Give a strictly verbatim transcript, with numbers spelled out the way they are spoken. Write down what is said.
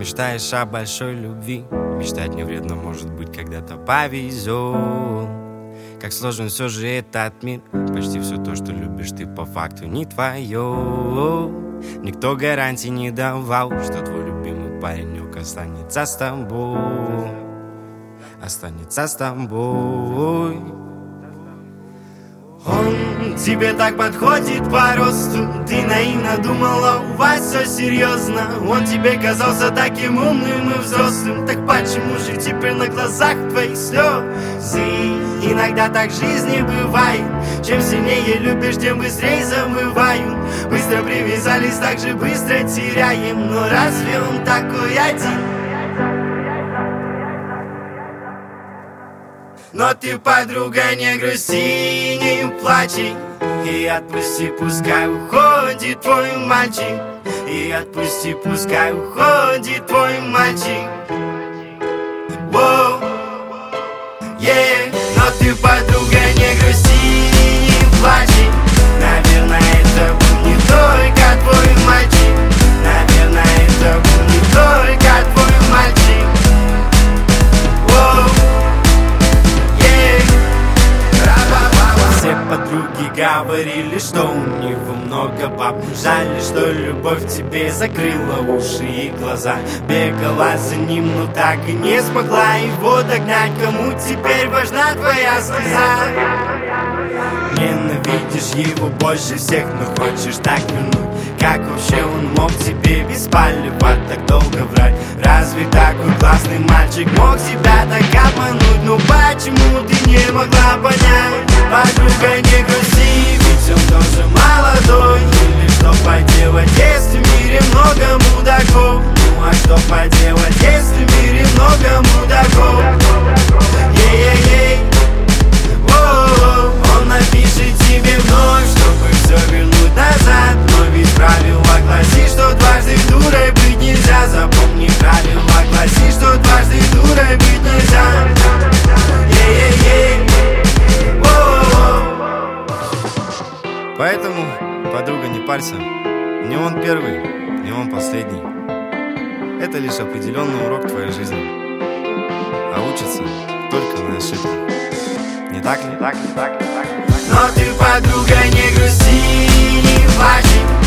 Мечтаешь о большой любви, мечтать не вредно, может быть, когда-то повезет. Как сложен все же этот мир, почти все то, что любишь ты, по факту не твое. Никто гарантий не давал, что твой любимый паренек останется с тобой. Останется с тобой. Он тебе так подходит по росту, ты наивно думала, у вас все серьезно. Он тебе казался таким умным и взрослым, так почему же теперь на глазах твоих слезы? Иногда так в жизни бывает, чем сильнее любишь, тем быстрее забывают. Быстро привязались, так же быстро теряем, но разве он такой один? Но ты, подруга, не грусти, не плачь, и отпусти, пускай уходит твой мальчик. И отпусти, пускай уходит твой мальчик. Воу, yeah. Но ты, подруга, не грусти, не плачь. Наверное, это был не только твой мальчик. Наверное, это был не только твой мальчик. Воу. Все подруги говорили, что у него много баб. Жаль, что любовь тебе закрыла уши и глаза. Бегала за ним, но так и не смогла его догнать. Кому теперь важна твоя слеза? Ненавидишь его больше всех, но хочешь так вернуть. Как вообще он мог тебе беспалево так долго врать? Разве такой классный мальчик мог тебя так обмануть? Ну почему ты не могла понять? Подруга, не грусти, ведь он тоже молодой. Или что поделать, если в мире много мудаков? Ну а что поделать, если в мире много мудаков? Ей-ей-ей, он напишет тебе вновь, чтобы все вернуть назад. Но ведь правило гласит, что дважды дурой быть нельзя. Запомни, правило гласит, что дважды дурой быть нельзя. Ей-ей-ей. Поэтому, подруга, не парься. Не он первый, не он последний. Это лишь определенный урок твоей жизни. А учится только на ошибках. Не так ли? Так, так, так, так. Но ты, подруга, не грусти, не плачь.